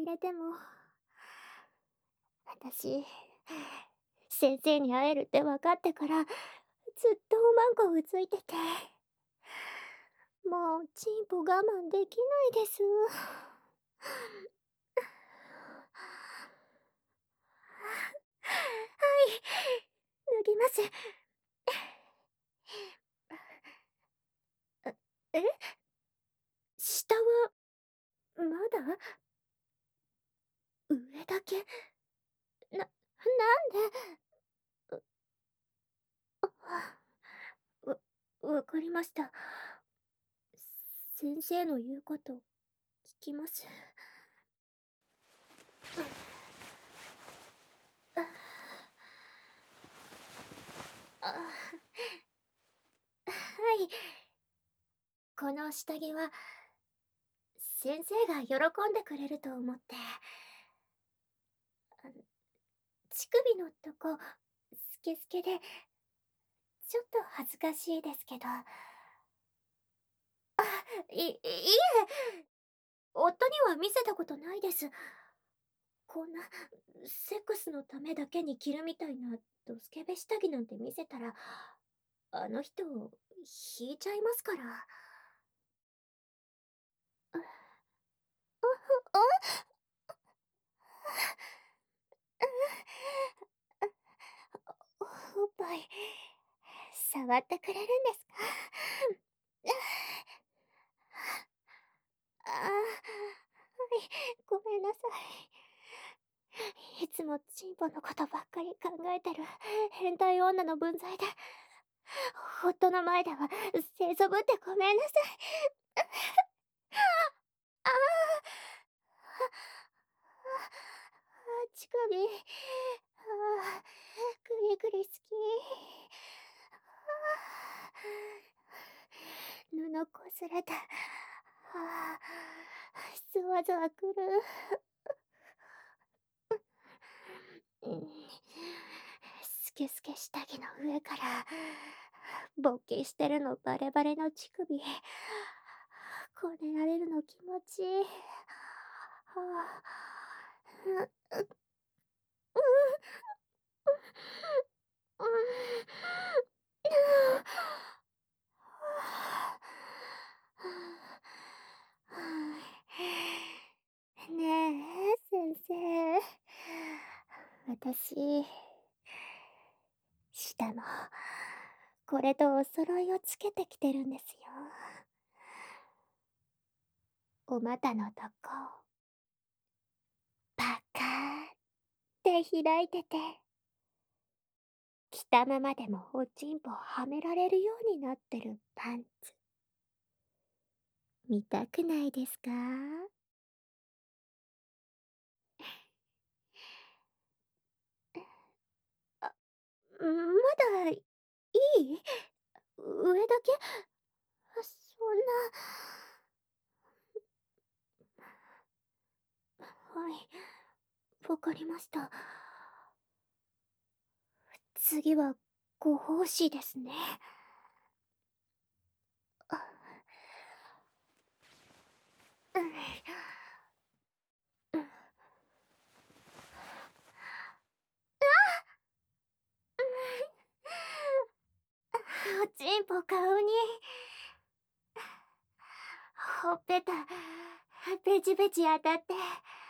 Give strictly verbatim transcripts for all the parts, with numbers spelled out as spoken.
れても、私、先生に会えるって分かってから、ずっとおまんこうついてて。もう、チンポ我慢できないです。はい、脱ぎます。え？下は、まだ？上だけ？な、なんで？わ、分かりました。先生の言うこと聞きます。あ、はい。この下着は、先生が喜んでくれると思って。あの、乳首のとこ、スケスケで、ちょっと恥ずかしいですけど。あ、い、いいえ、夫には見せたことないです。こんな、セックスのためだけに着るみたいなドスケベ下着なんて見せたら、あの人、引いちゃいますから。あ、あ、あ、おっぱい、触ってくれるんですか？ああ、はい、ごめんなさい。いつもチンポのことばっかり考えてる変態女の分際で、夫の前では清楚ぶってごめんなさい。ああ。乳首、ああ、グリグリ好き。布こすれて、ああ、ゾワゾワくる。うん、スケスケ下着の上から、勃起してるのバレバレの乳首、こねられるの気持ちいい。はあ、う、う、う、う、うん、ねえ、先生。私、下も、これとお揃いをつけてきてるんですよ。お股のとこ、パカーって開いてて、着たままでもおちんぽはめられるようになってるパンツ。見たくないですか？あ、まだ、いい？上だけ？そんな。はい、わかりました。次は、ご奉仕ですね。あ、うん、うん。おちんぽ顔に。ほっぺた、ペチペチ当たって。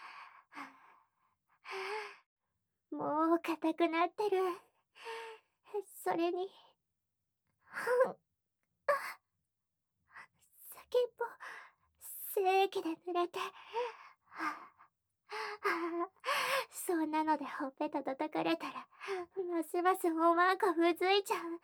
もう硬くなってる。それに、先っぽ、精液で濡れて。そんなのでほっぺた叩かれたら、ますますおまんこふずいちゃう。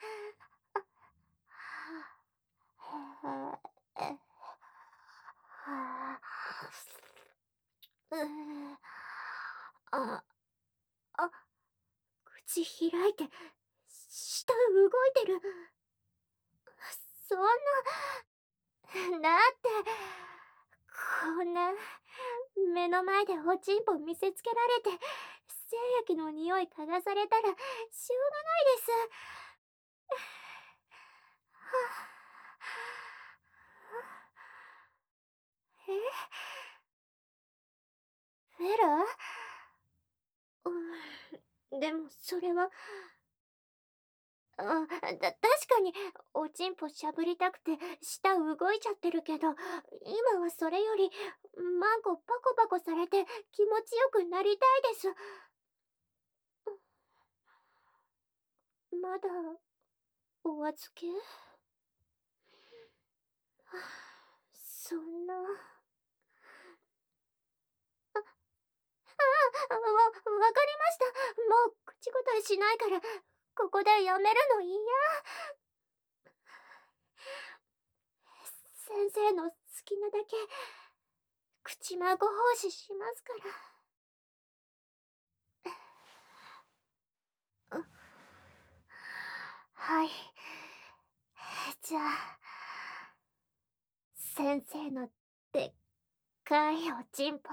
うー、あ、あ、口開いて、舌動いてる。そんな、だって、こんな、目の前でおちんぽ見せつけられて、精液の匂い嗅がされたら、しょうがないです。はあ、え？フェでもそれは、あ、た確かにおちんぽしゃぶりたくて舌動いちゃってるけど、今はそれよりマンコパコパコされて気持ちよくなりたいです。まだお預け？そんな。あ、わ、わかりました。もう口答えしないから、ここでやめるのいや。先生の好きなだけ、口まご奉仕しますから。はい。じゃあ、先生のでっかいおちんぽ、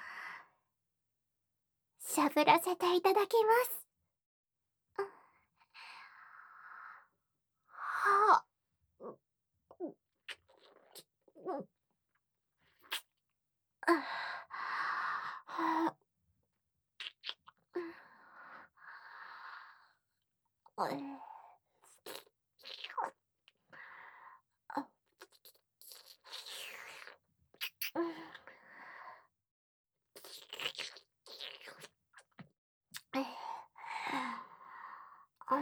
しゃぶらせていただきます。はあ、う、う、う、あ、はあ、う、え、あ、うん、え、あ、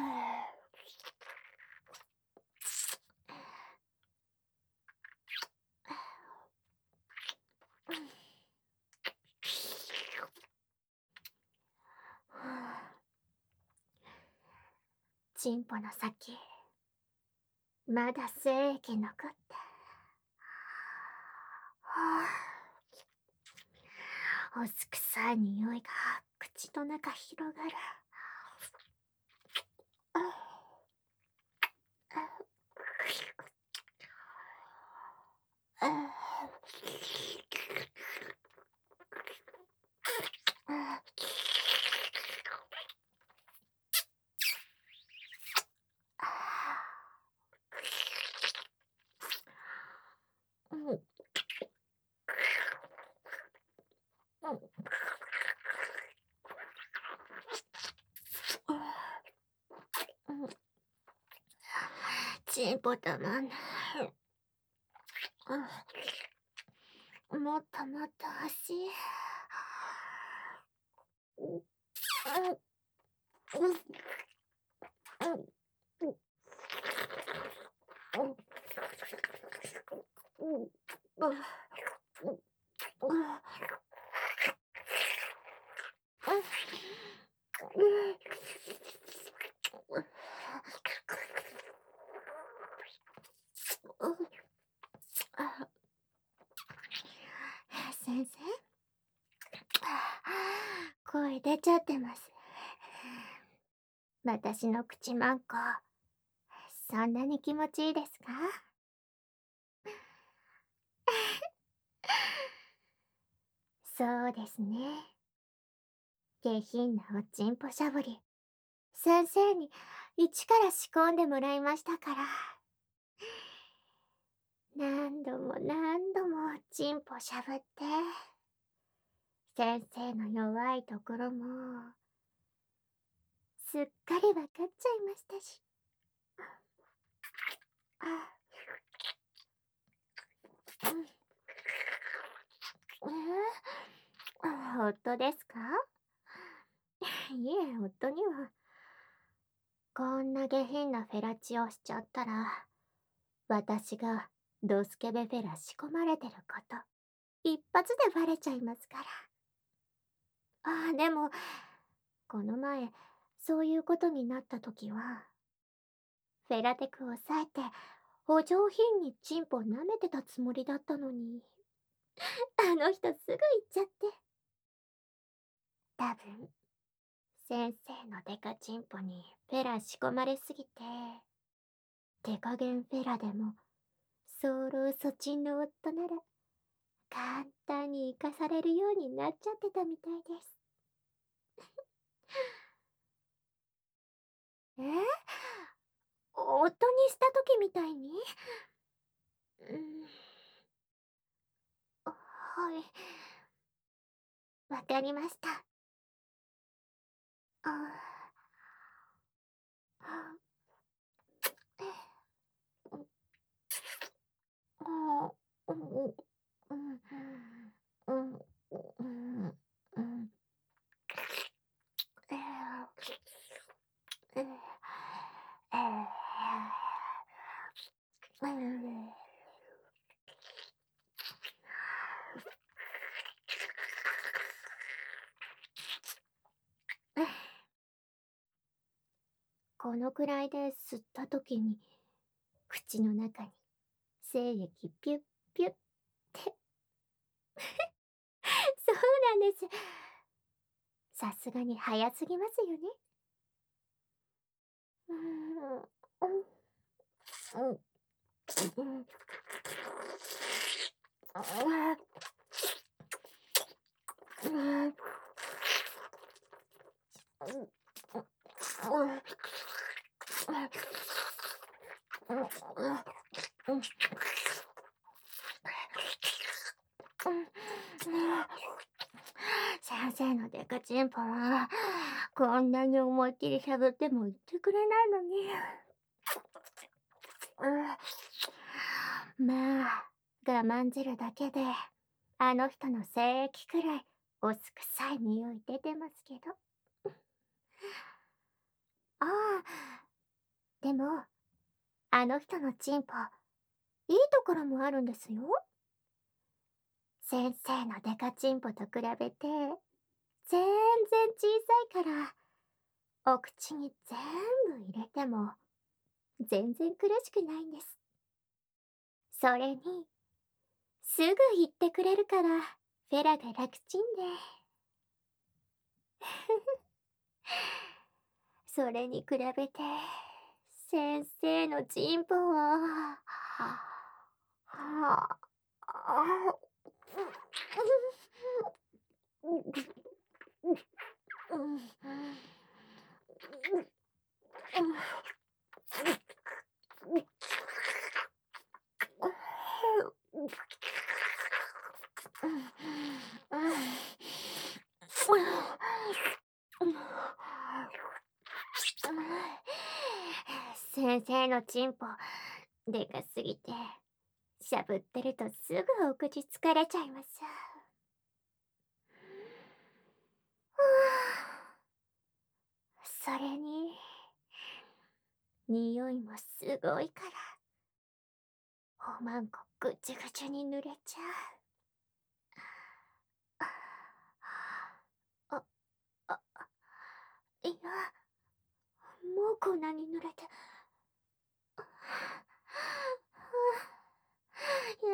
チンポの先、まだ精液残って。はあ、お酢臭い匂いが口の中広がる。あ、あ、あ、あ、うん、うん、うん、チンポたまんない。うん、もっともっと欲しい。うん、うん、うん、うん、うん、うん、先生、声出ちゃってます。私の口マンコ、そんなに気持ちいいですか？そうですね。下品なおちんぽしゃぶり、先生に一から仕込んでもらいましたから。何度も何度もチンポしゃぶって、先生の弱いところも、すっかりわかっちゃいましたし。あ、うん、えー、夫ですか？いえ、夫には、こんな下品なフェラチオしちゃったら、私がドスケベフェラ仕込まれてること、一発でバレちゃいますから。ああ、でも、この前、そういうことになった時は、フェラテクを抑えて、お上品にチンポ舐めてたつもりだったのに、あの人すぐ行っちゃって。多分、先生のデカチンポにフェラ仕込まれすぎて、手加減フェラでも、早漏そちんの夫なら、簡単に生かされるようになっちゃってたみたいです。え、夫にした時みたいに？うん、はい。わかりました。あこのくらいで吸った時に、口の中に精液ピュッピュッって。そうなんです。さすがに早すぎますよね。うーん、うん、うん、うん。ああ、うん。うん、うん、うん。うん、うん、うん。うん、先生のデカチンポは、こんなに思いっきりしゃぶっても言ってくれないのに。うん、まあ、我慢汁だけで、あの人の精液くらい、お酢臭い匂い出てますけど。ああ、でも、あの人のチンポ、いいところもあるんですよ。先生のデカチンポと比べて、全然小さいから、お口に全部入れても、全然苦しくないんです。それに、すぐ言ってくれるから、フェラが楽ちんで。それに比べて、先生のチンポは、はあ、あ、うん、うん、先生のチンポ、でかすぎて、しゃぶってるとすぐお口疲れちゃいます。それに、匂いもすごいから、おまんこぐちゅぐちゅに濡れちゃう。あ、あ、いや、もうこんなに濡れて。い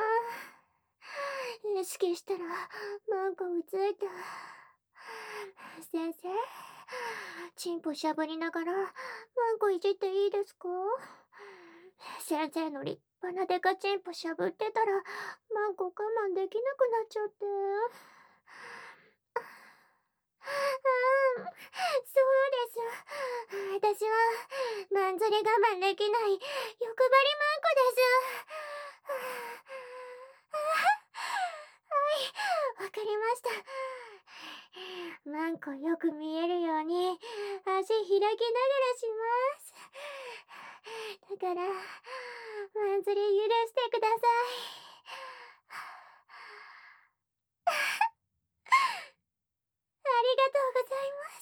やー、意識したら、マンコうついた。先生、チンポしゃぶりながら、マンコいじっていいですか？先生の立派なデカチンポしゃぶってたら、マンコ我慢できなくなっちゃって。ああ、そうです。私は、マンズリ我慢できない、欲張りマンコです。はい、わかりました。マンコよく見えるように、足開きながらします。だから、マンズリ許してください。ありがとうございます。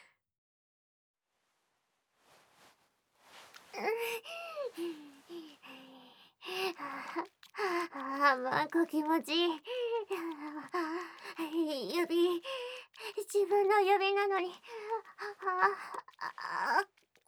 ああ、マンコ気持ちいい。指、自分の指なのに。ああ、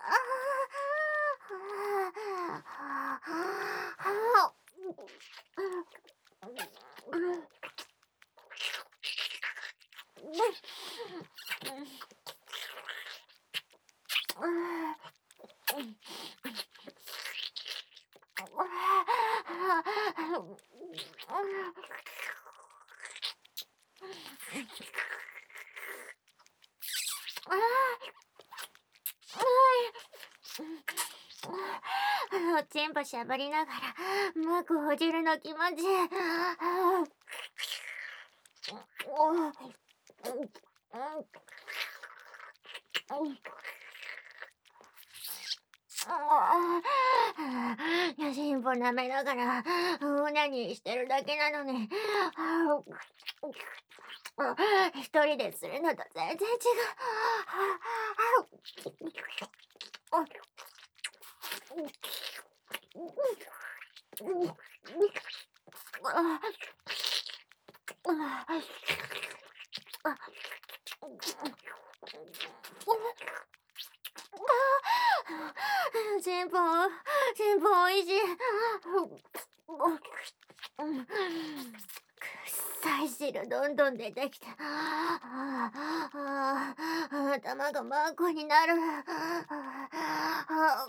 おちんぽしゃぶりながら、マクほじるの気持ち。よしんぽ舐めながら、うなにしてるだけなのに、一人でするのと全然違う。 進歩、進歩おいしい。臭い汁どんどん出てきて、あああ頭が真っ赤になる。あ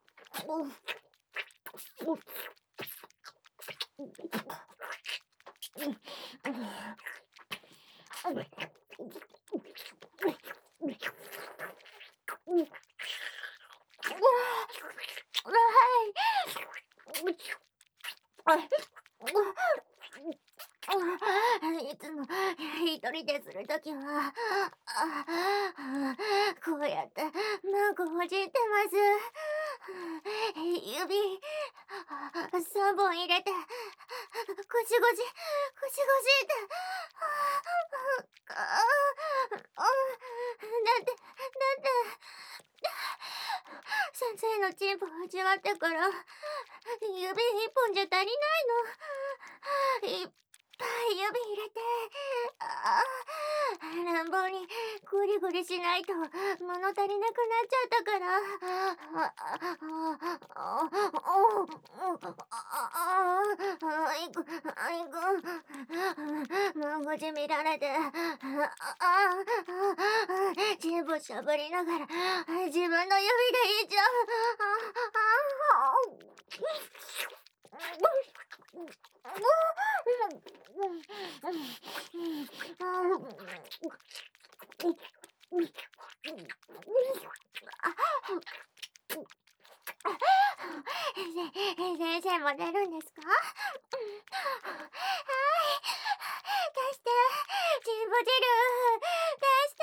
いつも一人でするときは、あこうやってマンコほじってます。指さんぼん入れて、ゴシゴシ、ゴシゴシって。だって、だって、先生のチンポ始まってから、指一本じゃ足りないの。いっぱい指入れて、あ乱暴にグリグリしないと物足りなくなっちゃったから。あああいく、あいく、もうごじ見られて、ああチンポしゃぶりながら自分の指でいっちゃう。先生も出るんですか？はい。出して、チンポ汁出して。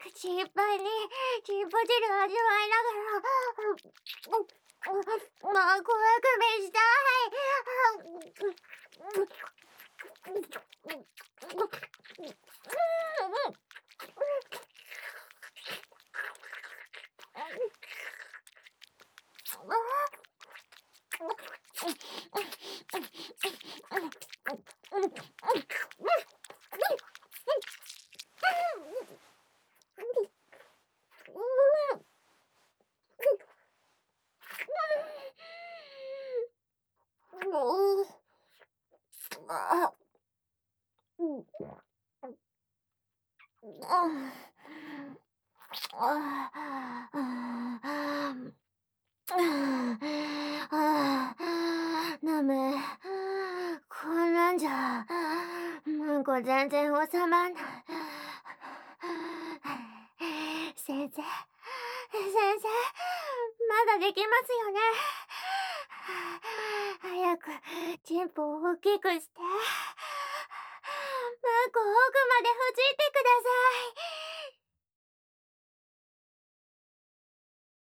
口いっぱいにチンポ汁味わいながら、もう怖く召したい。ダメ。こんなんじゃ、うんこ全然収まんない。先生、先生、まだできますよね。早く、チンポを大きくして、マンコ奥までほじってください。